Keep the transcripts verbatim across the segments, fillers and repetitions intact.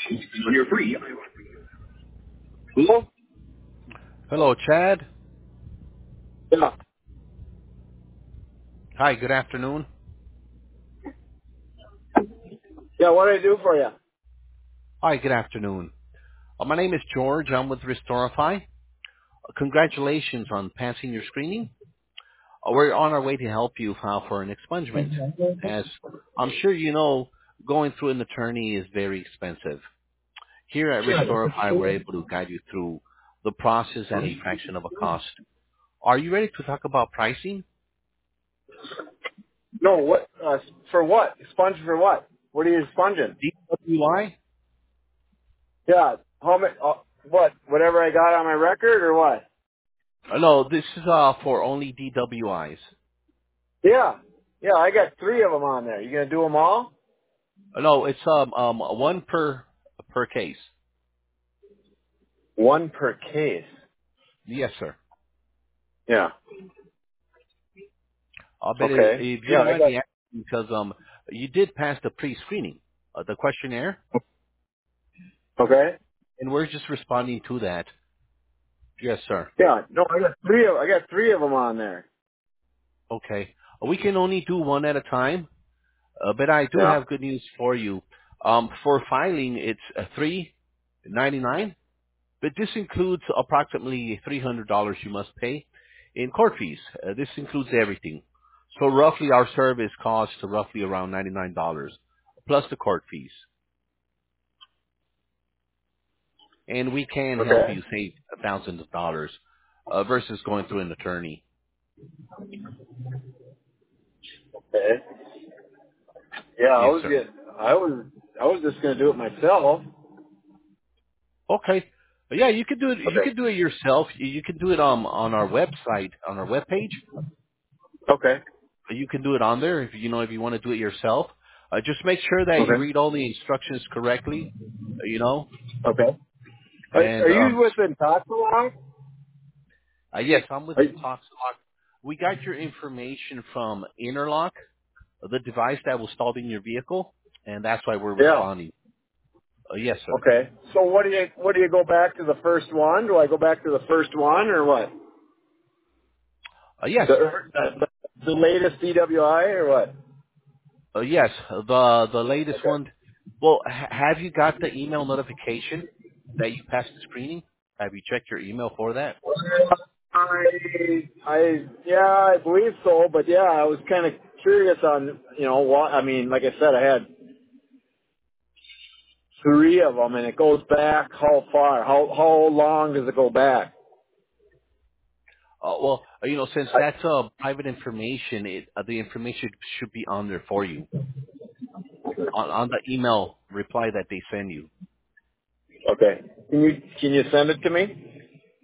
When you're free. Hello? Hello, Chad. Yeah. Hi, good afternoon. Yeah, what do I do for you? Hi, good afternoon. Uh, my name is George. I'm with Restorify. Uh, congratulations on passing your screening. Uh, we're on our way to help you file for an expungement. As I'm sure you know, going through an attorney is very expensive. Here at Restorify, we're able to guide you through the process at a fraction of a cost. Are you ready to talk about pricing? No, what, uh, for what? Sponge for what? What are you sponging? D W I? Yeah, how many, uh, what, whatever I got on my record or what? Uh, no, this is uh, for only D W Is. Yeah. Yeah, I got three of them on there. You gonna do them all? Uh, no, it's um, um one per per case. One per case. Yes, sir. Yeah. Uh, but if, Okay. if you Yeah, don't I mind got, me asking, because um, you did pass the pre-screening, uh, the questionnaire, okay. and we're just responding to that. Yes, sir. Yeah, no, I got three of, I got three of them on there. Okay. Uh, We can only do one at a time, uh, but I do Yeah. have good news for you. Um, for filing, it's uh, three ninety-nine, but this includes approximately three hundred dollars you must pay in court fees. Uh, this includes everything. So roughly, our service costs roughly around ninety-nine dollars plus the court fees. And we can help Okay. you save thousands of dollars uh, versus going through an attorney. Okay. Yeah, I Yes, was sir. get, I was, I was just gonna do it myself. Okay. Yeah, you could do it. You Okay. could do it yourself. You you can do it um on our website, on our webpage. Okay. You can do it on there if you know if you want to do it yourself. Uh, just make sure that you Okay. read all the instructions correctly. uh, You know, Okay. Are, and are um you with Intoxalon? uh, yes, I'm with Are you, Intoxlock. We got your information from Interlock, the device that was installed in your vehicle, and that's why we're yeah. responding. Uh, yes, sir. Okay. So what do you what do you go back to the first one? Do I go back to the first one or what? Uh, yes. The the, the latest D W I or what? Uh, yes, the the latest Okay. one. Well, ha- have you got the email notification that you passed the screening? Have you checked your email for that? I I yeah, I believe so, but yeah, I was kind of curious on you know what I mean. Like I said, I had three of them, and it goes back how far? How how long does it go back? Uh, well, uh, you know, since I, that's uh, private information, it, uh, the information should be on there for you on, on the email reply that they send you. okay. Can you can you send it to me?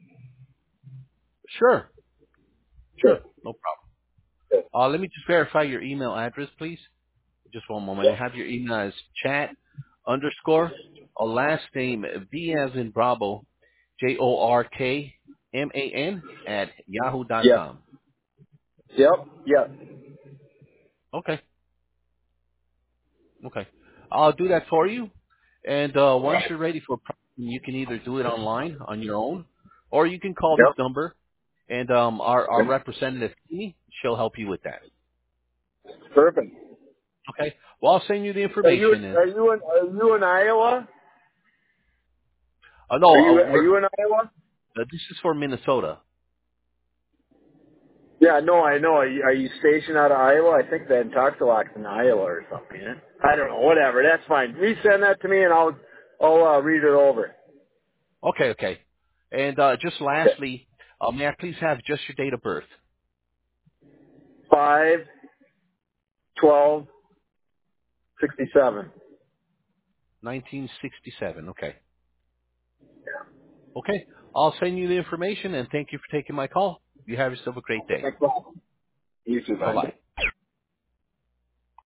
Sure, Sure. sure, no problem. Sure. Uh, let me just verify your email address, please. Just one moment. I have your email as chat underscore a last name V as in Bravo J O R K M A N at yahoo dot Yes. com. Yep. Yep. Okay. Okay. I'll do that for you. And uh, once you're ready for pricing, you can either do it online on your own, or you can call this Yep. number, and um, our, our Okay. representative, Amy, she'll help you with that. Perfect. Okay. Well, I'll send you the Are you information. And are you in are you in Iowa? uh, no, Are uh, you are we're you in Iowa? uh, this is for Minnesota. Yeah, no, I know. Are you, are you stationed out of Iowa? I think that Intoxiloc's in Iowa or something. Yeah? I don't know. Whatever. That's fine. Resend that to me, and I'll I'll uh, read it over. Okay. Okay. And uh, just Okay. lastly, uh, may I please have just your date of birth? Five twelve sixty seven. nineteen sixty-seven. Okay. Okay. I'll send you the information, and thank you for taking my call. You have yourself a great day. Thanks a lot. You too, Bye bye. bye.